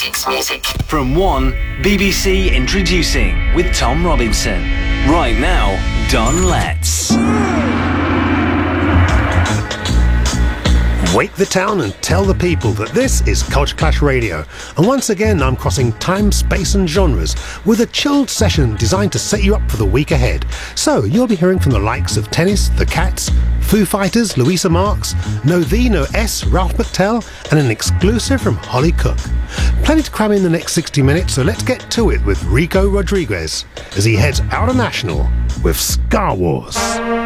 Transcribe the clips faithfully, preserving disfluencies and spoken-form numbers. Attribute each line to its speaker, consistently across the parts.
Speaker 1: eighties music.
Speaker 2: From One, B B C Introducing with Tom Robinson. Right now, Don Letts.
Speaker 3: Wake the town and tell the people that this is Culture Clash Radio. And once again, I'm crossing time, space and genres with a chilled session designed to set you up for the week ahead. So you'll be hearing from the likes of Tennis, The Cats, Foo Fighters, Louisa Marks, No The, No S, Ralph McTell, and an exclusive from Holly Cook. Plenty to cram in the next sixty minutes, so let's get to it with Rico Rodriguez as he heads out of National with Scar Wars.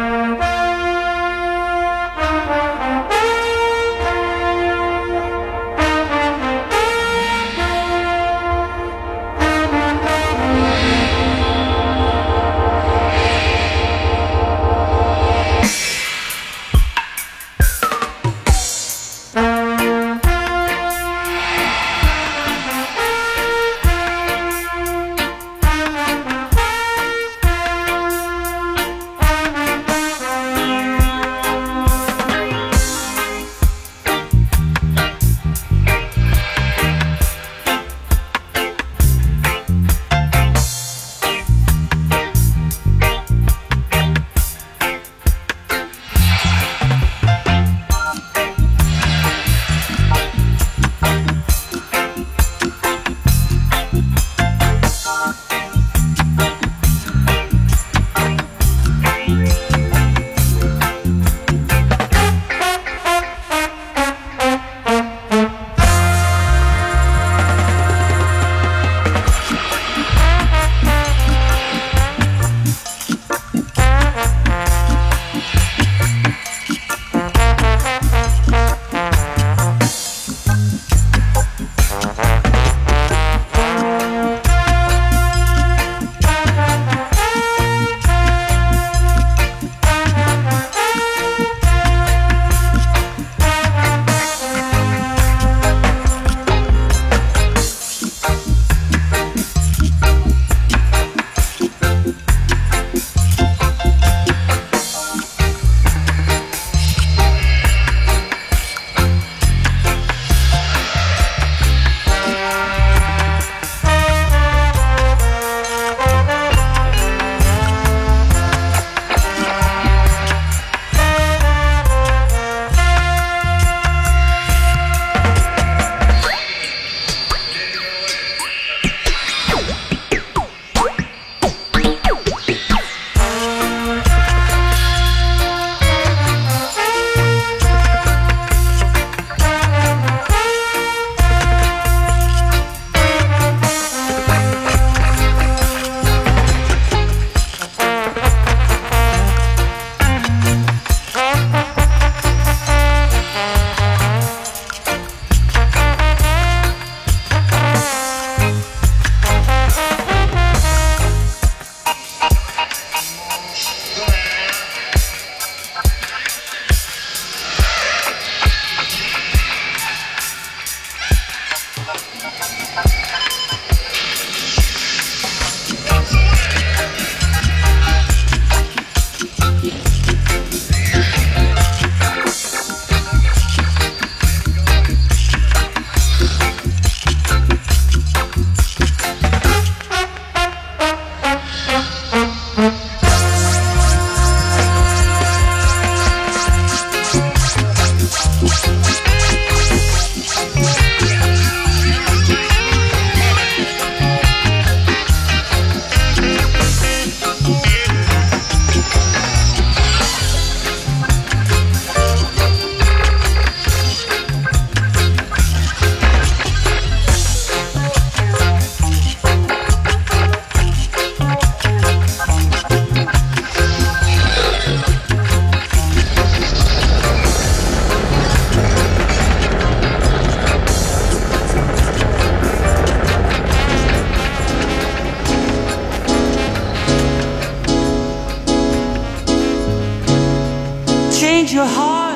Speaker 4: change your heart.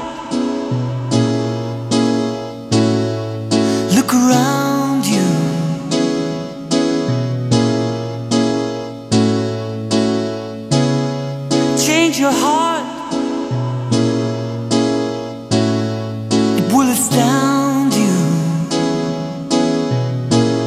Speaker 4: Look around you. Change your heart. It will astound you.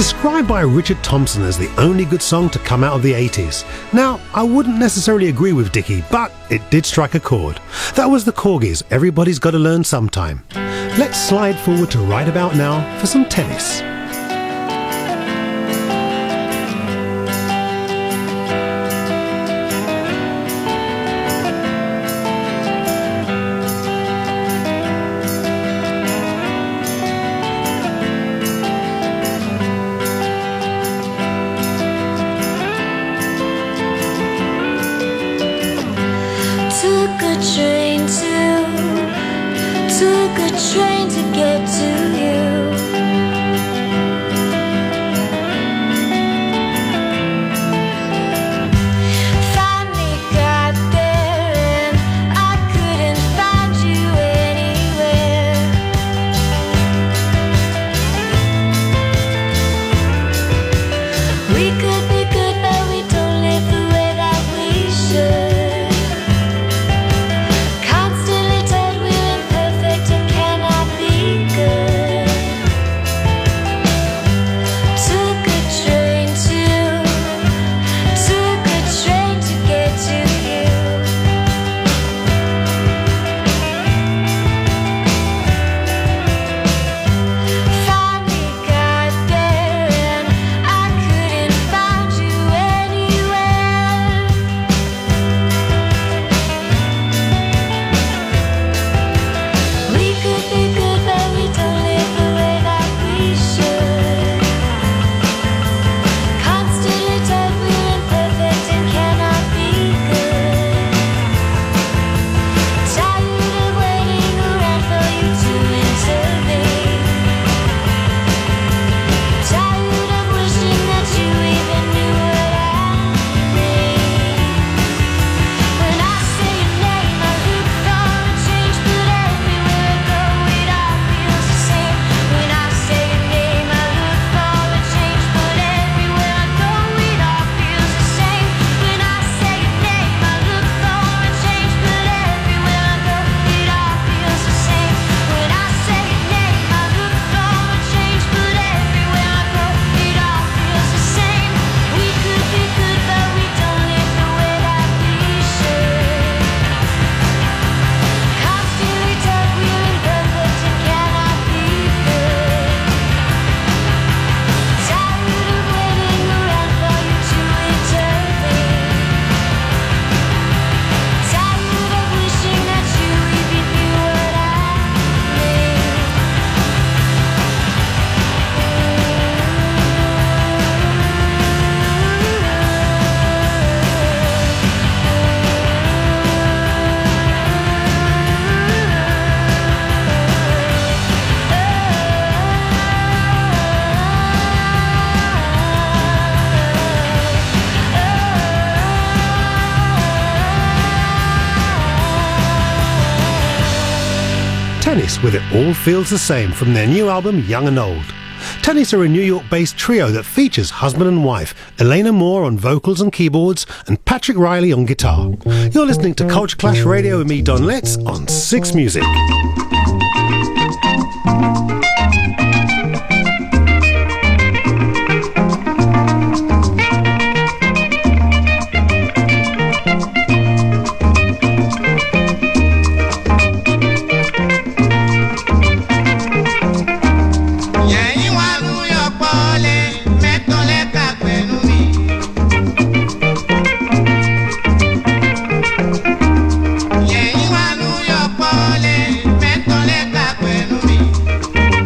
Speaker 3: described by Richard Thompson as the only good song to come out of the eighties. Now, I wouldn't necessarily agree with Dickie, but it did strike a chord. That was the Corgis, Everybody's Gotta Learn Sometime. Let's slide forward to right about now for some tennis.
Speaker 1: Train to, took a train to get to you. Finally got there and I couldn't find you anywhere. We could be good but we don't live the way that we should.
Speaker 3: Tennis with It All Feels the Same from their new album Young and Old. Tennis are a New York-based trio that features husband and wife, Elena Moore on vocals and keyboards and Patrick Riley on guitar. You're listening to Culture Clash Radio with me, Don Letts, on Six Music.
Speaker 5: Yeah, you are New York, Paul.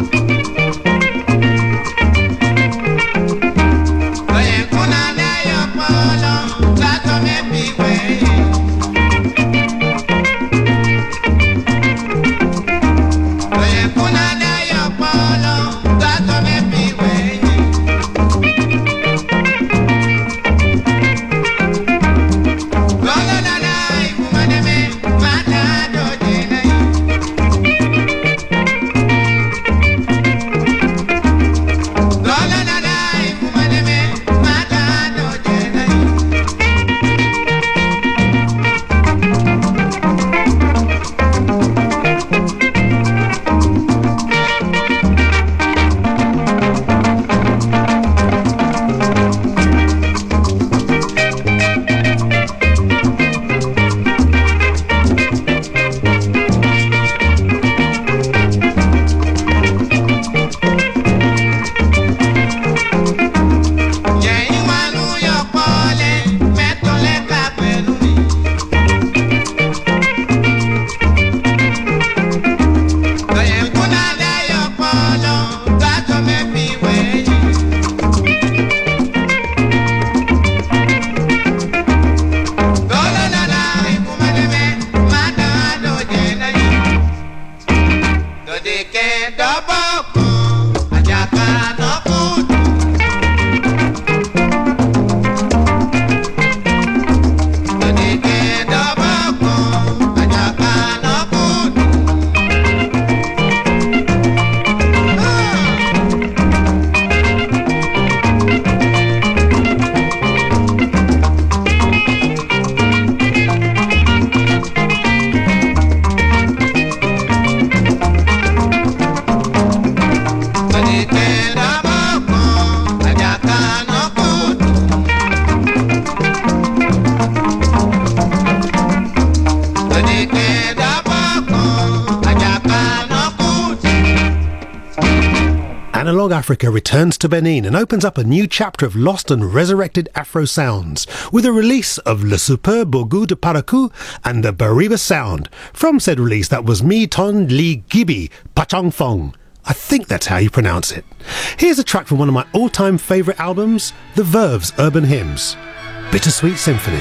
Speaker 3: Analog Africa returns to Benin and opens up a new chapter of lost and resurrected Afro sounds with a release of Le Superbe Bourgout de Parakou and the Bariba Sound. From said release, that was Me Ton Li Gibi Pachang Fong. I think that's how you pronounce it. Here's a track from one of my all-time favourite albums, The Verve's Urban Hymns, Bittersweet Symphony.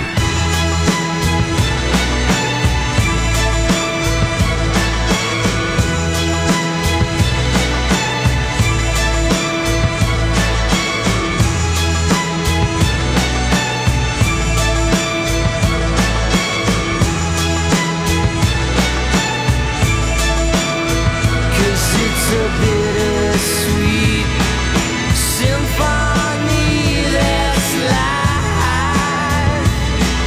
Speaker 4: Symphony that's life.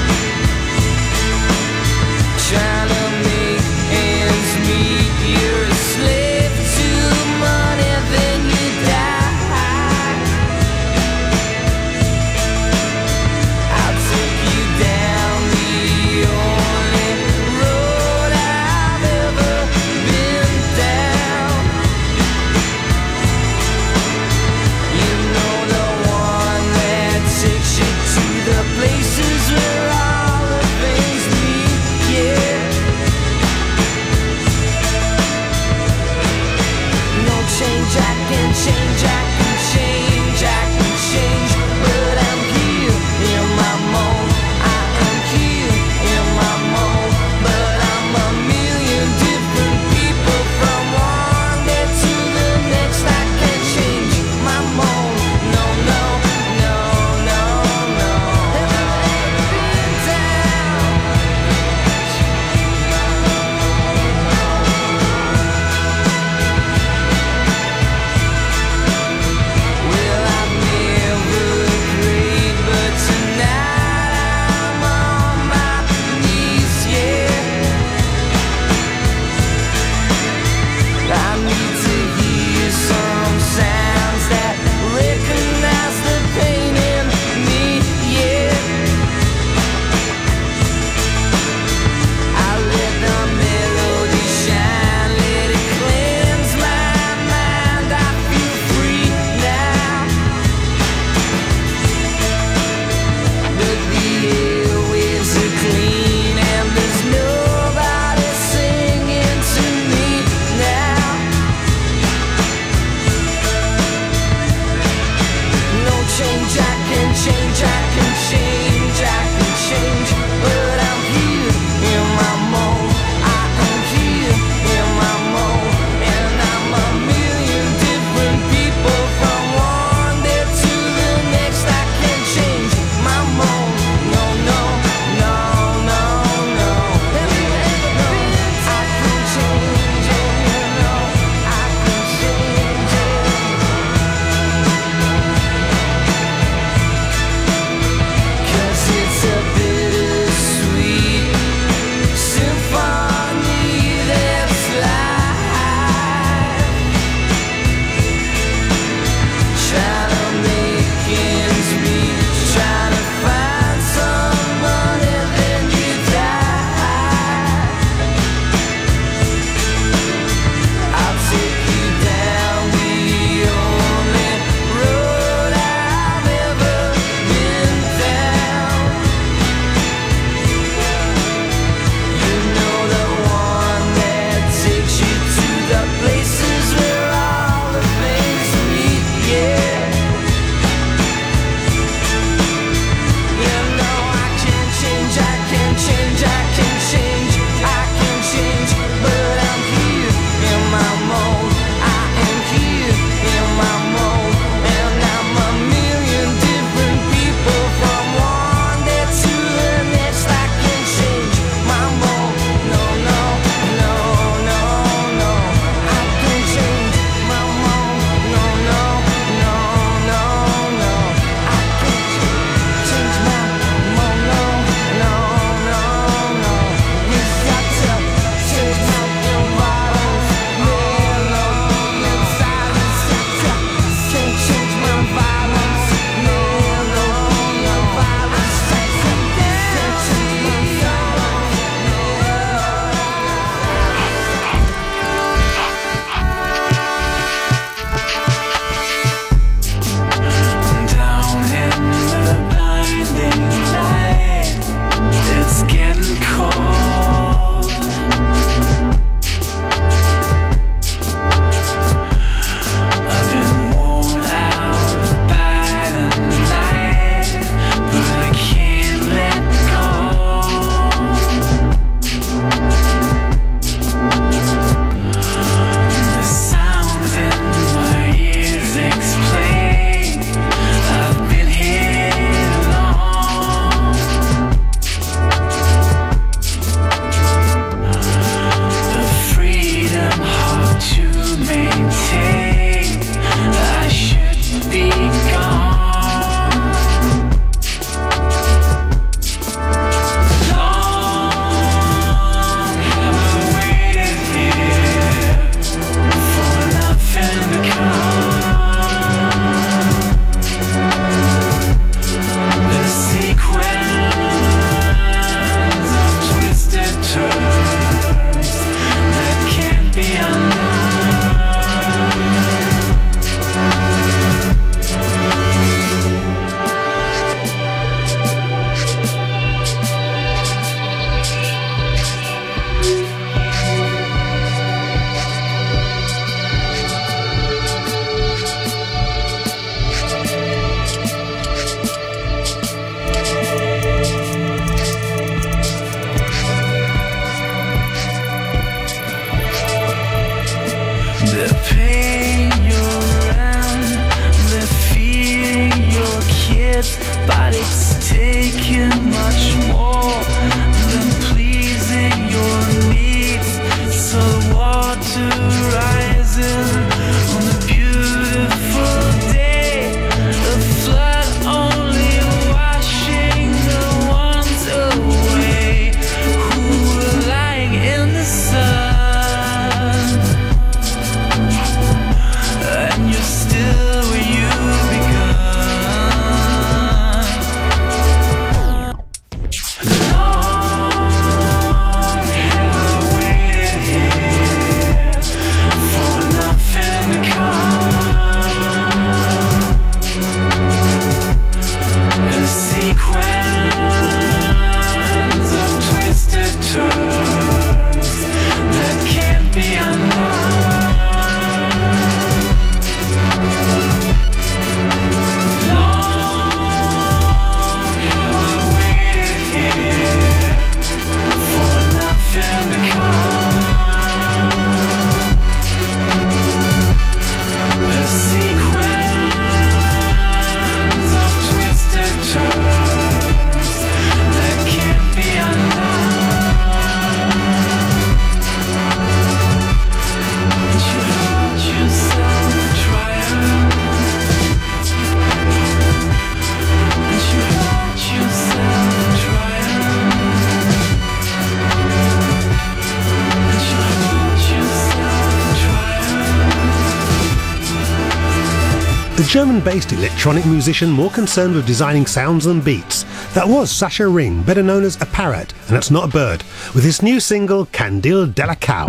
Speaker 3: the German-based electronic musician more concerned with designing sounds than beats. That was Sascha Ring, better known as a parrot, and that's not a bird, with his new single Candil de la Cow.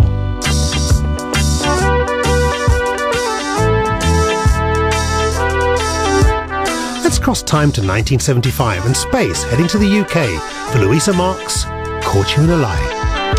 Speaker 3: Let's cross time to nineteen seventy-five and space, heading to the U K for Louisa Marks' Caught You in a Lie.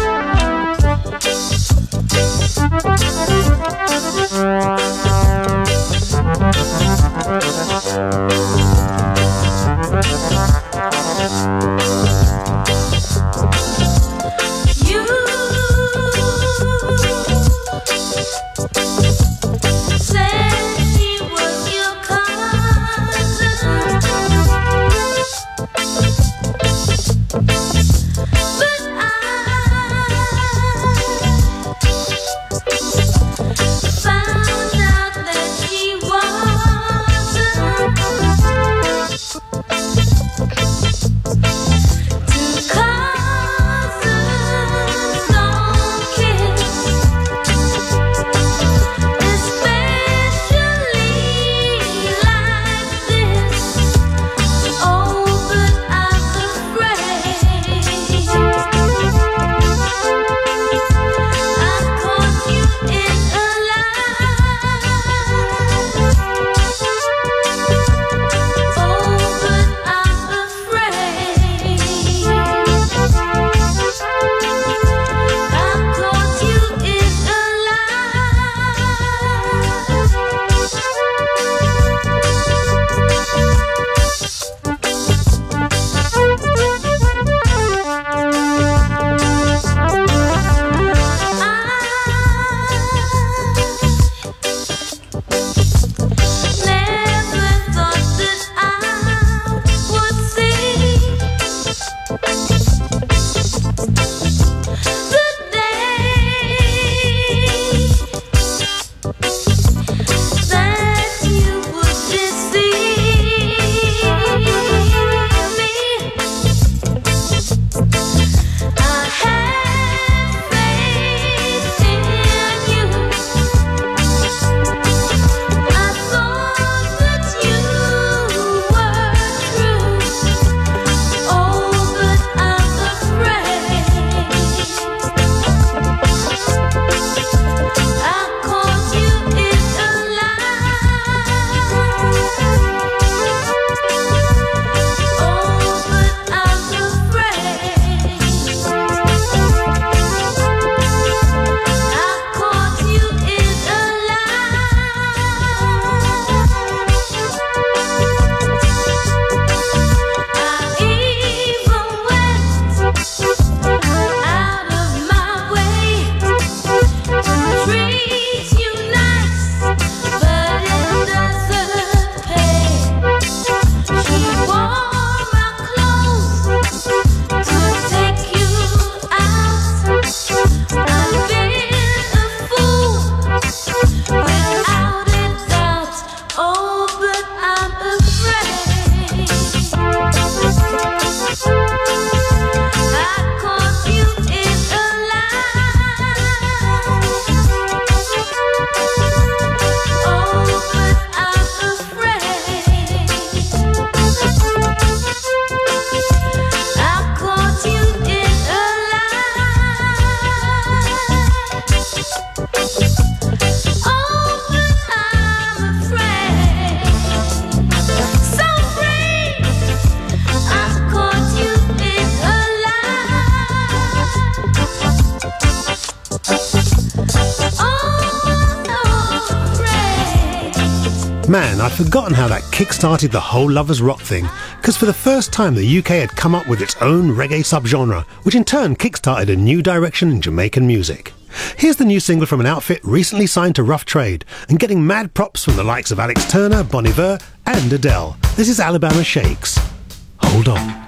Speaker 3: Man, I'd forgotten how that kick-started the whole Lovers Rock thing, because for the first time the U K had come up with its own reggae subgenre, which in turn kick-started a new direction in Jamaican music. Here's the new single from an outfit recently signed to Rough Trade, and getting mad props from the likes of Alex Turner, Bon Iver and Adele. This is Alabama Shakes. Hold on.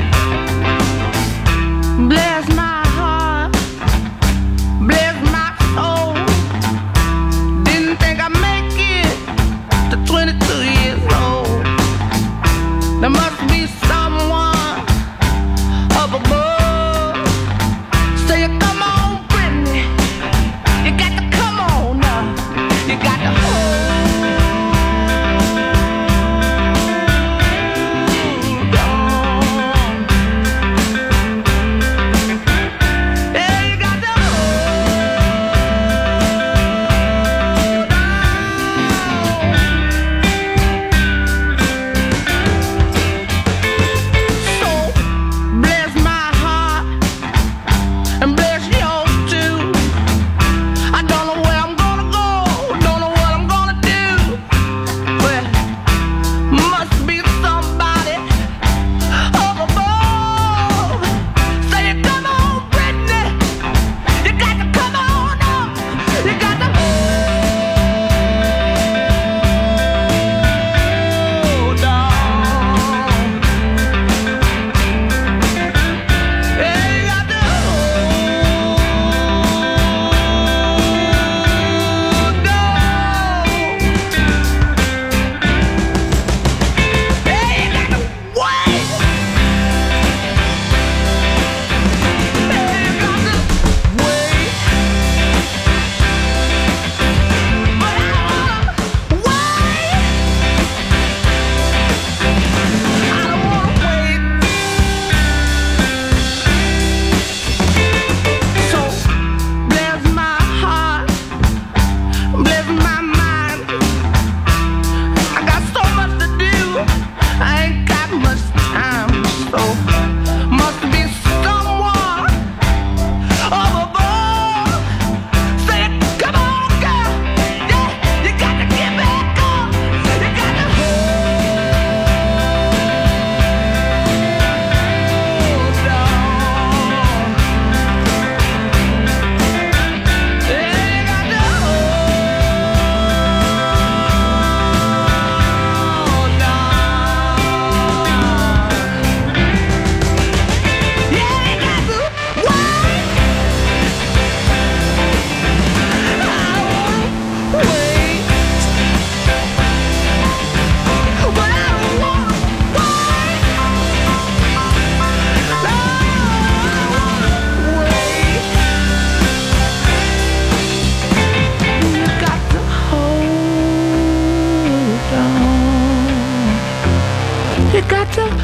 Speaker 5: Bless my heart, bless my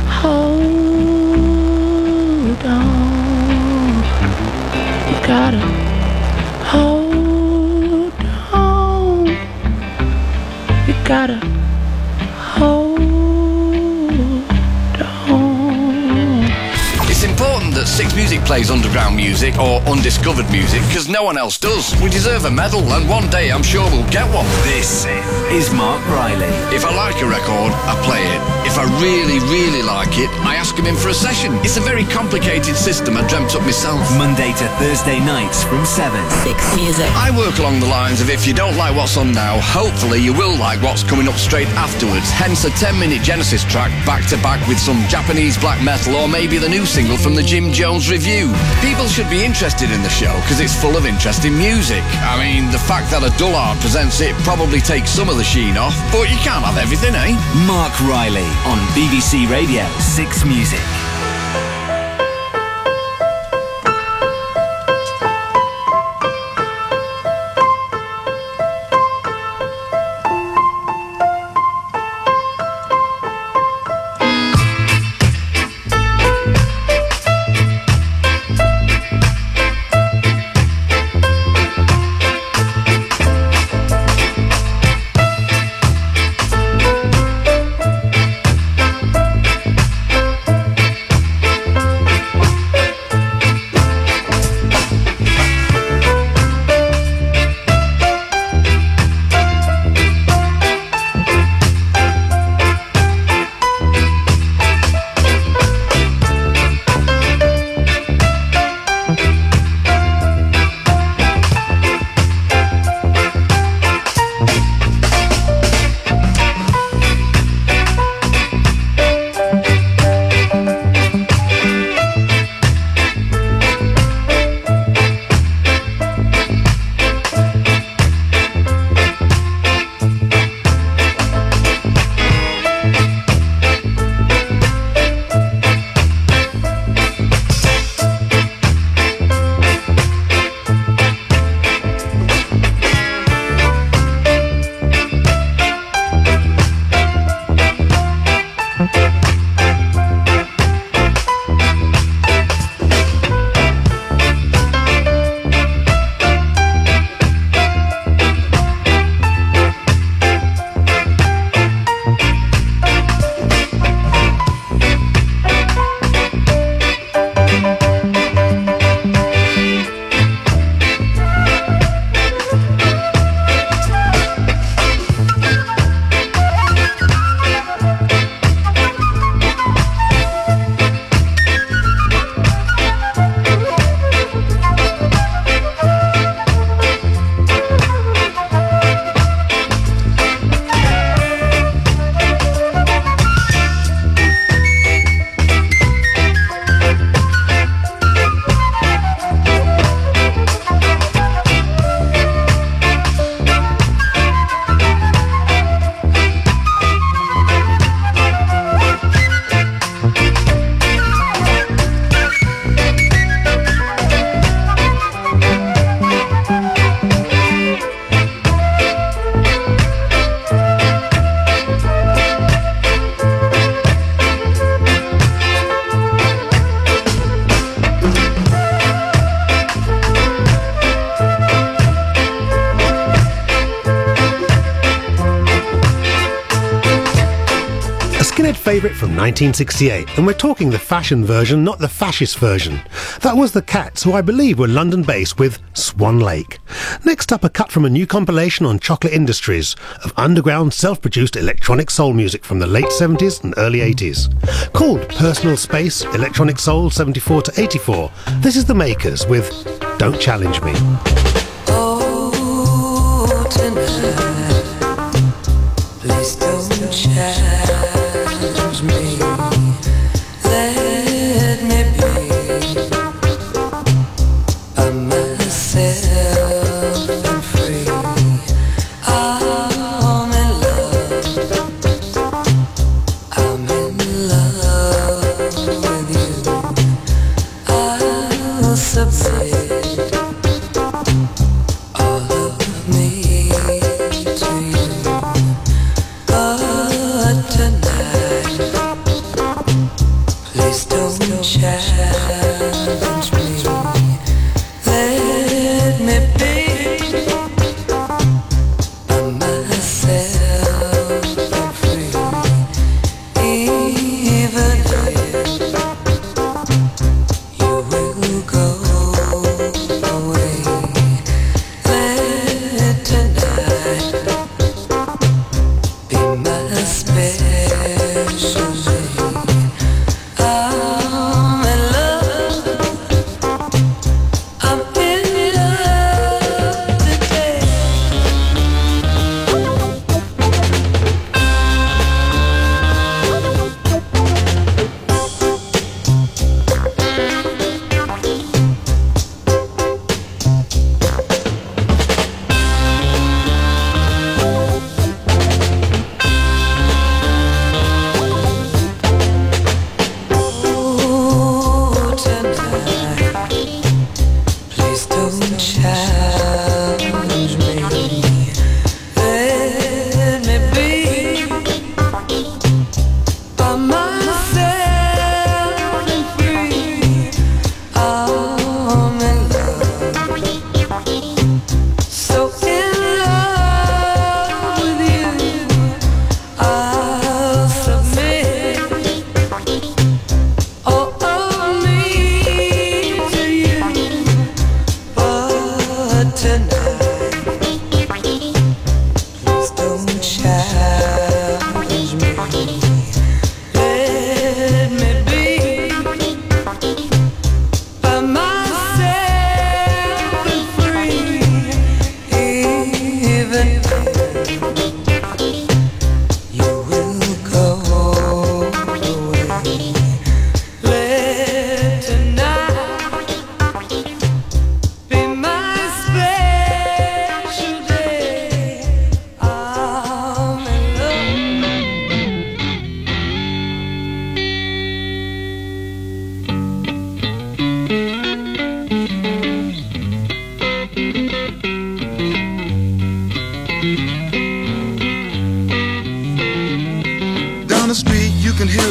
Speaker 5: hold on. You gotta hold on. You gotta hold on.
Speaker 6: It's important that Six Music plays underground music or undiscovered music because no one else does. We deserve a medal and one day I'm sure we'll get one.
Speaker 2: This is Mark Riley.
Speaker 6: If I like a record, I play it. If I really, really like it, I ask him in for a session. It's a very complicated system I dreamt up myself.
Speaker 2: Monday to Thursday nights from seven.
Speaker 7: Six Music.
Speaker 6: I work along the lines of if you don't like what's on now, hopefully you will like what's coming up straight afterwards. Hence a ten minute Genesis track back to back with some Japanese black metal or maybe the new single from the Jim Jones Review. People should be interested in the show because it's full of interesting music. I mean, the fact that a dullard presents it probably takes some of the sheen off, but you can't have everything, eh?
Speaker 2: Mark Riley on B B C Radio Six Music.
Speaker 3: Favourite from nineteen sixty-eight, and we're talking the fashion version, not the fascist version. That was the Cats, who I believe were London-based, with Swan Lake. Next up, a cut from a new compilation on Chocolate Industries of underground self-produced electronic soul music from the late seventies and early eighties. Called Personal Space Electronic Soul seventy-four to eighty-four, this is The Makers with Don't Challenge Me.
Speaker 4: Oh, tonight, please don't challenge me. Let me be by myself and free. I'm in love. I'm in love with you. I'll submit.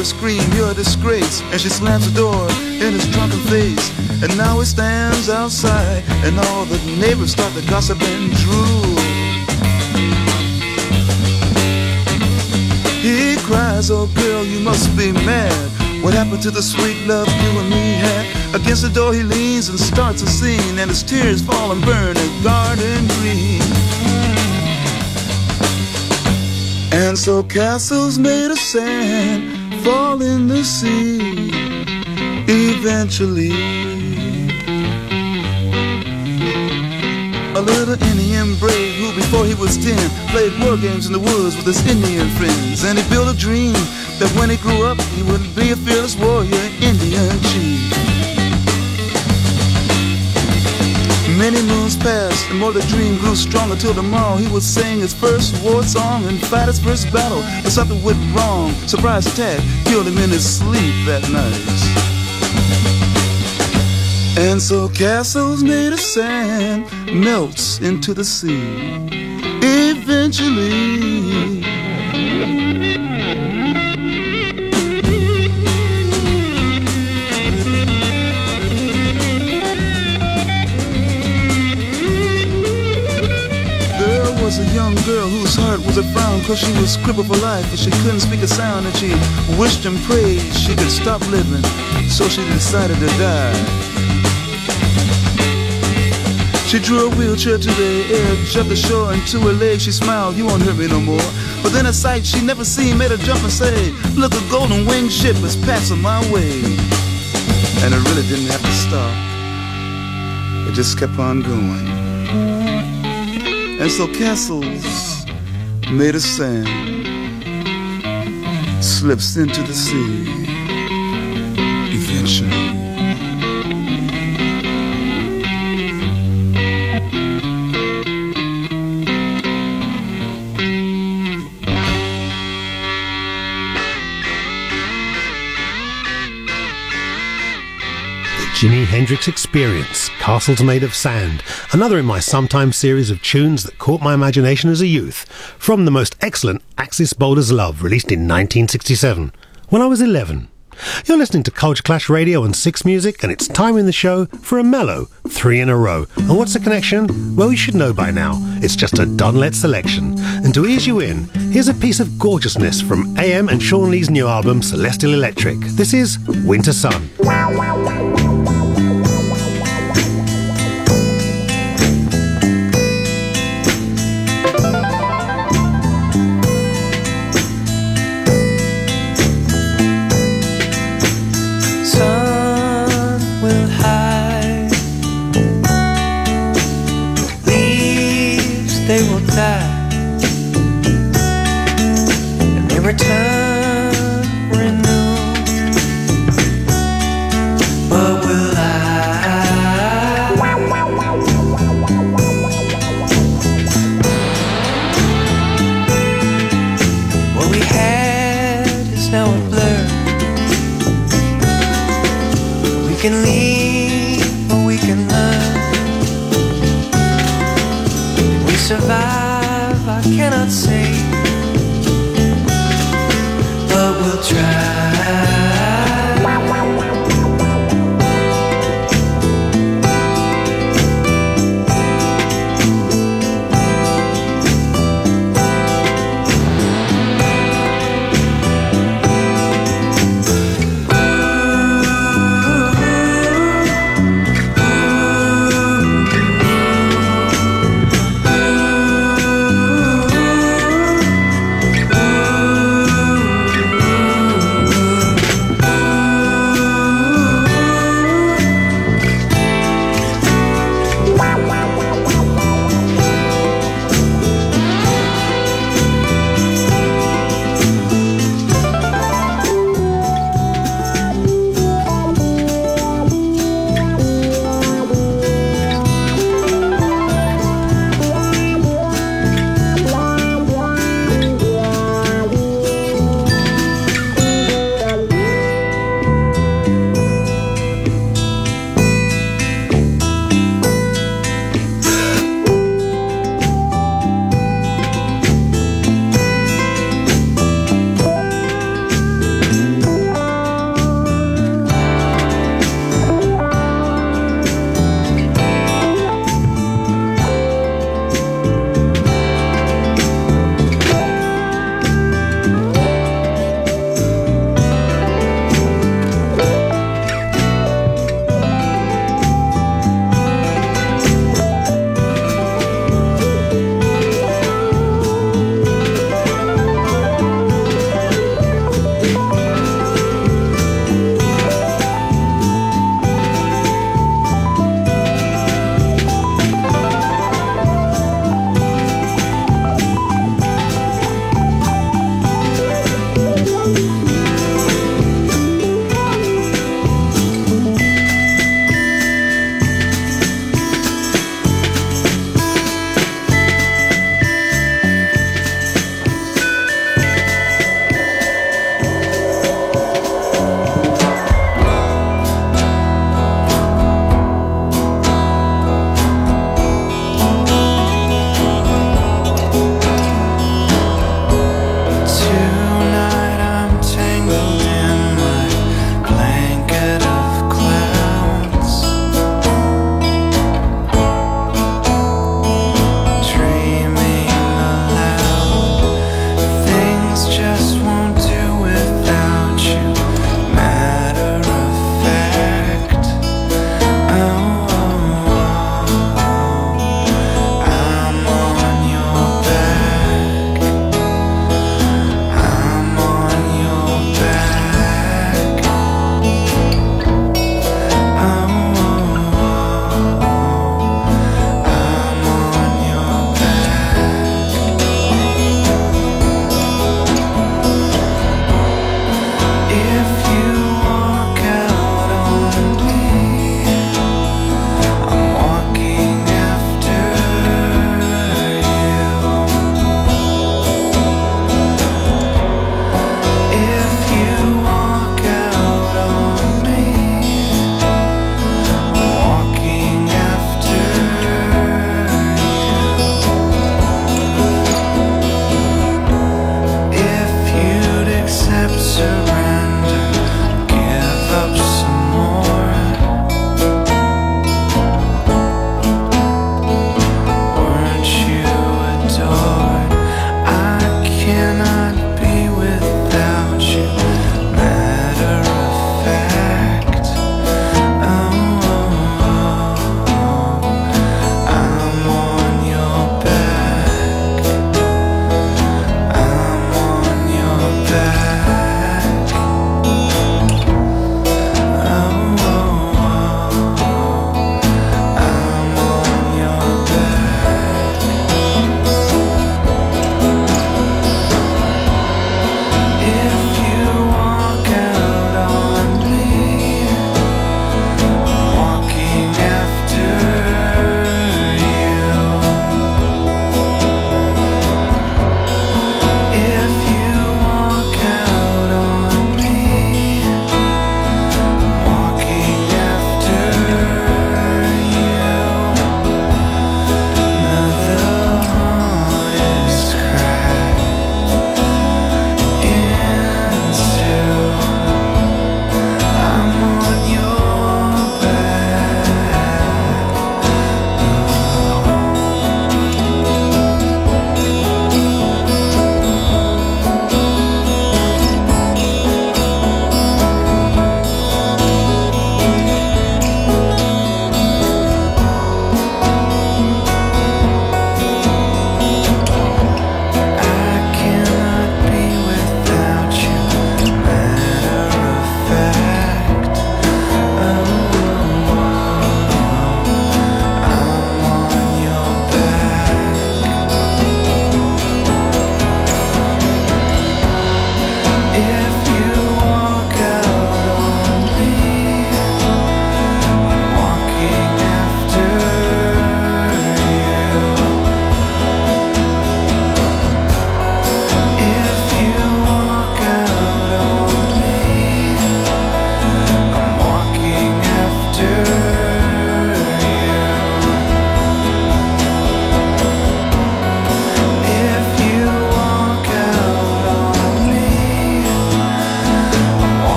Speaker 7: her scream, "You're a disgrace," and she slams the door in his drunken face. And now he stands outside, and all the neighbors start to gossip and drool. He cries, "Oh girl, you must be mad. What happened to the sweet love you and me had?" Against the door he leans and starts a scene, and his tears fall and burn a garden green. And so castles made of sand fall in the sea eventually. A little Indian brave who before he was ten played war games in the woods with his Indian friends. And he built a dream that when he grew up he would be a fearless warrior, Indian chief. Many moons passed and more the dream grew stronger till tomorrow he would sing his first war song and fight his first battle. But something went wrong. Surprise attack killed him in his sleep that night. And so castles made of sand melts into the sea eventually. Was a young girl whose heart was a frown, cause she was crippled for life and she couldn't speak a sound, and she wished and prayed she could stop living, so she decided to die. She drew a wheelchair to the edge of the shore, and to her legs she smiled, "You won't hurt me no more." But then a sight she never seen made her jump and say, "Look, a golden winged ship is passing my way." And it really didn't have to stop. It just kept on going. And so castles made of sand slips into the sea eventually.
Speaker 3: Jimi Hendrix Experience, Castles Made of Sand, another in my Sometimes series of tunes that caught my imagination as a youth, from the most excellent Axis Boulder's Love, released in nineteen sixty-seven, when I was eleven. You're listening to Culture Clash Radio and Six Music, and it's time in the show for a mellow three in a row. And what's the connection? Well, you should know by now. It's just a Don Lett selection. And to ease you in, here's a piece of gorgeousness from A M and Sean Lee's new album, Celestial Electric. This is Winter Sun.
Speaker 4: They will die and they return renewed. But will I? What we had is now a blur. We can leave or we can learn. Survive, I cannot say, but we'll try.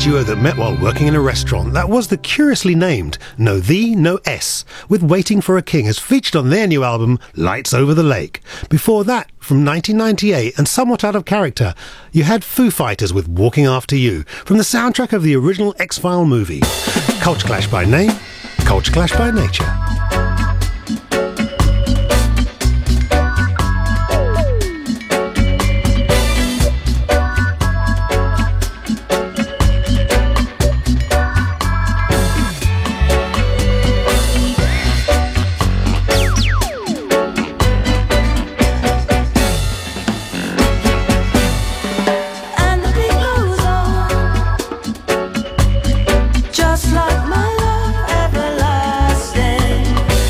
Speaker 3: duo that met while working in a restaurant. That was the curiously named No Thee, No S, with Waiting for a King, as featured on their new album, Lights Over the Lake. Before that, from nineteen ninety-eight, and somewhat out of character, you had Foo Fighters with Walking After You, from the soundtrack of the original X-File movie. Culture Clash by name, Culture Clash by nature.
Speaker 1: Just like my love, everlasting.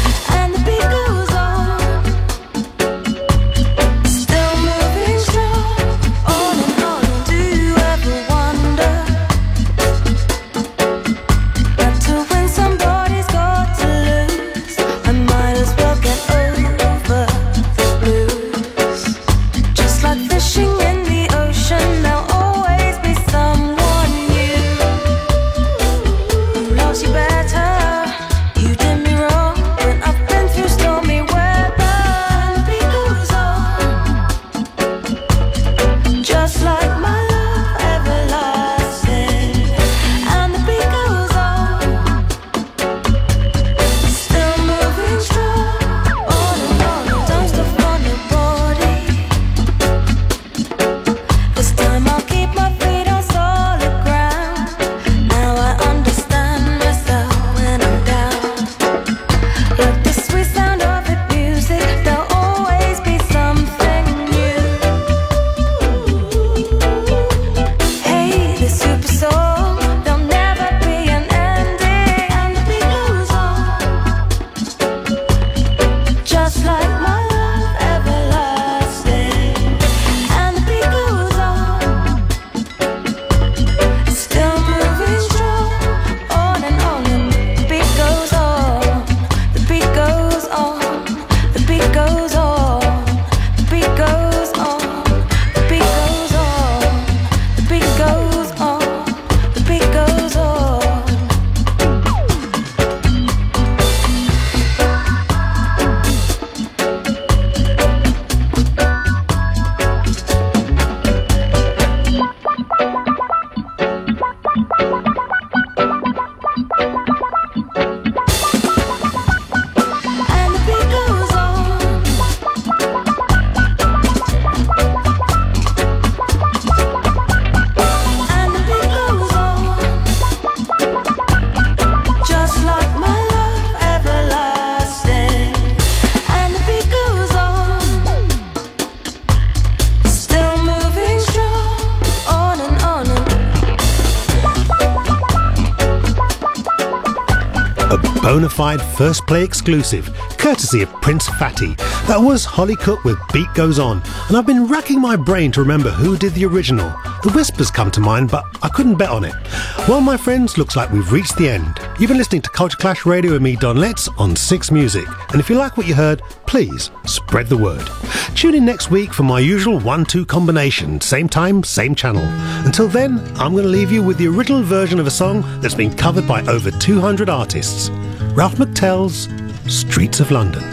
Speaker 3: bona fide first play exclusive, courtesy of Prince Fatty. That was Holly Cook with Beat Goes On, and I've been racking my brain to remember who did the original. The Whispers come to mind, but I couldn't bet on it. Well, my friends, looks like we've reached the end. You've been listening to Culture Clash Radio with me, Don Letts, on Six Music. And if you like what you heard, please spread the word. Tune in next week for my usual one two combination. Same time, same channel. Until then, I'm going to leave you with the original version of a song that's been covered by over two hundred artists. Ralph McTell's Streets of London.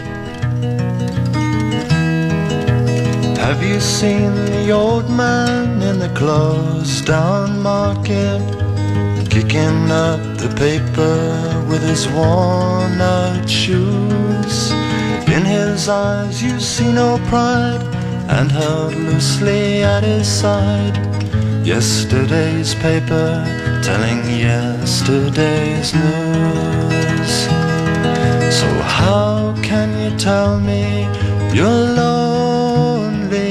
Speaker 8: Have you seen the old man in the closed down market, kicking up the paper with his worn out shoes? In his eyes you see no pride, and held loosely at his side, yesterday's paper telling yesterday's news. So how can you tell me you're lonely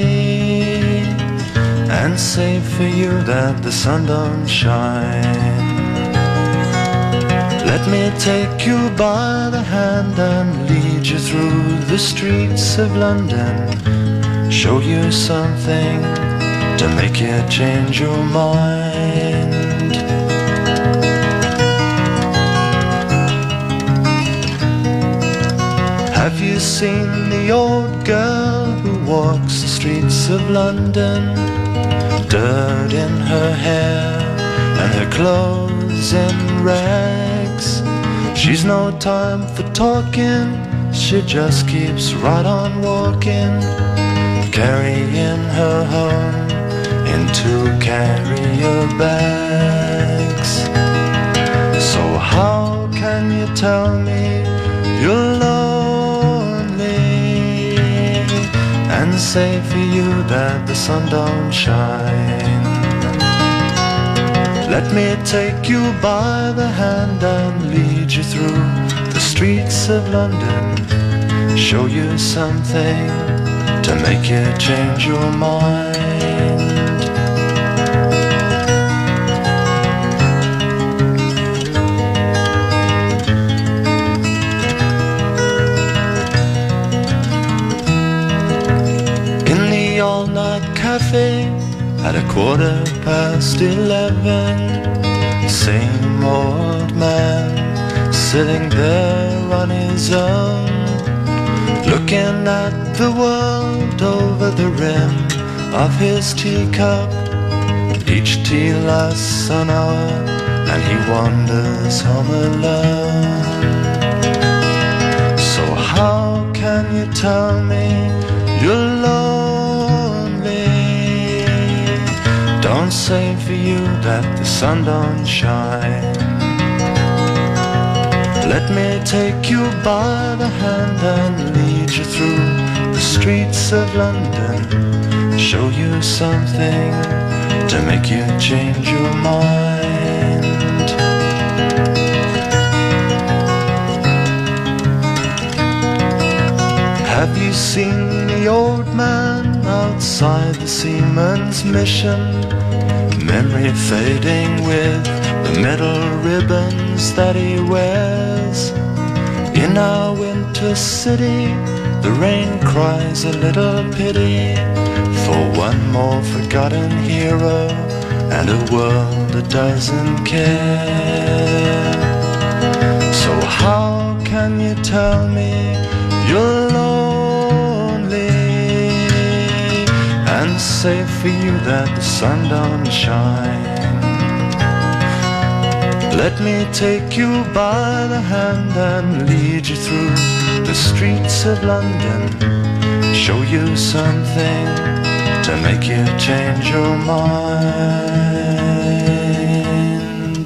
Speaker 8: and say for you that the sun don't shine? Let me take you by the hand and lead you through the streets of London, show you something to make you change your mind. Have you seen the old girl who walks the streets of London, dirt in her hair and her clothes in rags. She's no time for talking, she just keeps right on walking, carrying her home in two carrier bags. So how can you tell me you're lonely and say for you that the sun don't shine? Let me take you by the hand and lead you through the streets of London, show you something to make you change your mind. In the all-night cafe at a quarter past eleven, same old man sitting there on his own, looking at the world over the rim of his teacup. Each tea lasts an hour and he wanders home alone. So how can you tell me you're lonely? Don't say for you that the sun don't shine. Let me take you by the hand and lead you through the streets of London, show you something to make you change your mind. Have you seen the old man outside the Seaman's Mission? Memory fading with the metal ribbons that he wears. In our winter city, the rain cries a little pity for one more forgotten hero and a world that doesn't care. So how can you tell me you're lonely and say for you that the sun don't shine? Let me take you by the hand and lead you through the streets of London, show you something to make you change your mind.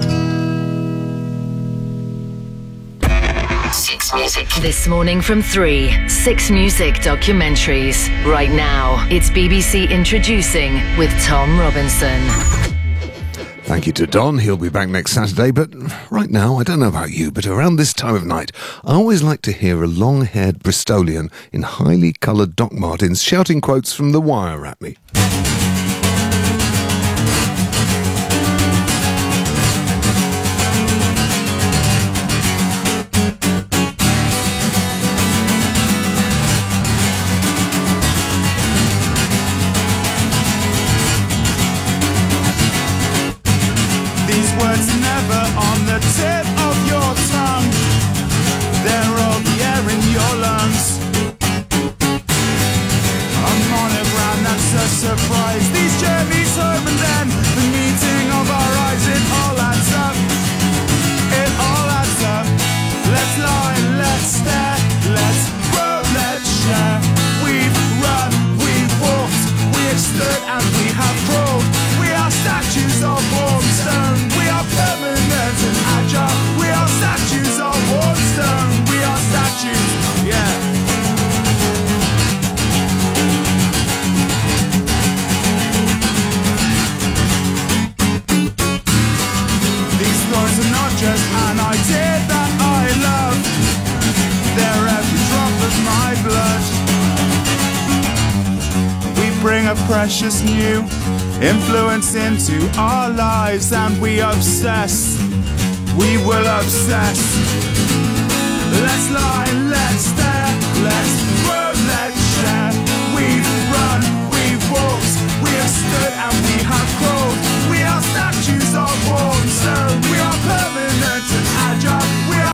Speaker 9: Six Music. This morning from three, Six Music documentaries. Right now, it's B B C Introducing with Tom Robinson.
Speaker 10: Thank you to Don. He'll be back next Saturday. But right now, I don't know about you, but around this time of night, I always like to hear a long-haired Bristolian in highly coloured Doc Martens shouting quotes from The Wire at me.
Speaker 11: Tip of your tongue, they're all the air in your lungs. A monogram, that's a surprise. These journeys home and then the meeting of our eyes, it all adds up. It all adds up. Let's lie, let's stare, let's grow, let's share. We've run, we've walked, we've stood and we have crawled. We are statues of warm stone. We are permanent and agile. We are statues of warm stone. We are statues, yeah. These thoughts are not just an idea that I love. They're every drop of my blood. We bring a precious new influence into our lives and we obsess, we will obsess. Let's lie, let's stay.